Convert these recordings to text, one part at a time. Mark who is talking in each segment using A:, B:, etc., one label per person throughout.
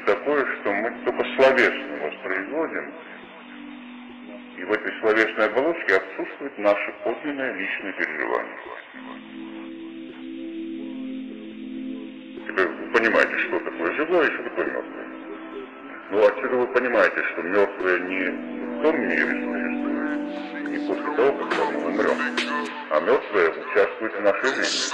A: такое, что мы только словесно воспроизводим, и в этой словесной оболочке отсутствует наше подлинное личное переживание. Теперь вы понимаете, что такое живое и что такое мертвое. Но отсюда вы понимаете, что мертвое не в том мире существует, не после того, когда мы умрем, а мертвое участвует в нашей жизни.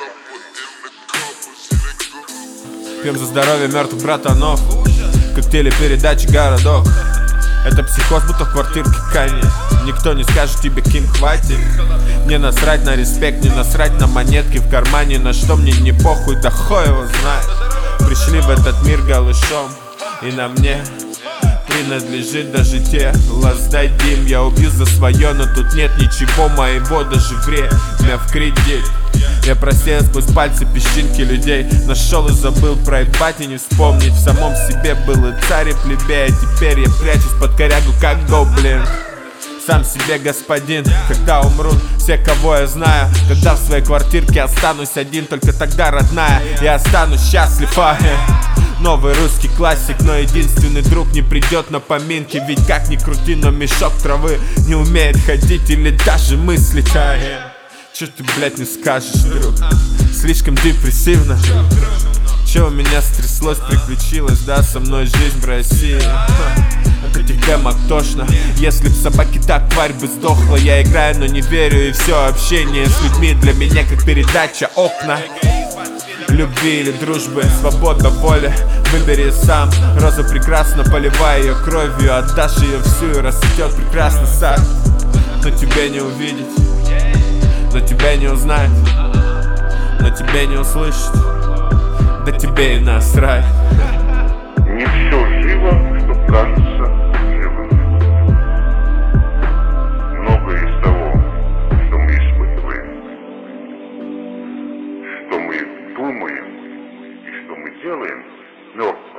B: Пьем за здоровье мертвых братанов, коктейли, передачи, городок. Это психоз, будто в квартирке Кани. Никто не скажет тебе, кем хватит. Не насрать на респект, не насрать на монетки в кармане. На что мне не похуй, да хуй его знает. Пришли в этот мир голышом, и на мне принадлежит даже тело. Сдай, Дим, я убью за свое, но тут нет ничего моего, даже время в кредит. Я просеял сквозь пальцы песчинки людей. Нашел и забыл проебать и не вспомнить. В самом себе был и царь, и плебей. Теперь я прячусь под корягу, как гоблин. Сам себе господин, когда умрут все, кого я знаю. Когда в своей квартирке останусь один, только тогда, родная, я останусь счастлив. Новый русский классик, но единственный друг не придет на поминки. Ведь как ни крути, но мешок травы не умеет ходить или даже мыслить. Чё ты, блядь, не скажешь, друг? Слишком депрессивно. Чё у меня стряслось, приключилось, да, со мной жизнь в России. От этих демок тошно. Если б собаки так, тварь бы сдохла. Я играю, но не верю, и все общение с людьми для меня как передача «Окна». Любви или дружбы, свобода воли, выбери сам. Роза прекрасна, поливай ее кровью. Отдашь ее всю, и расцветет прекрасный сад. Но тебя не увидеть, но тебя не узнать, но тебя не услышать, да тебе и насрать.
A: Не все живо, что кажется живым. Многое из того, что мы испытываем, что мы думаем и что мы делаем, мертво.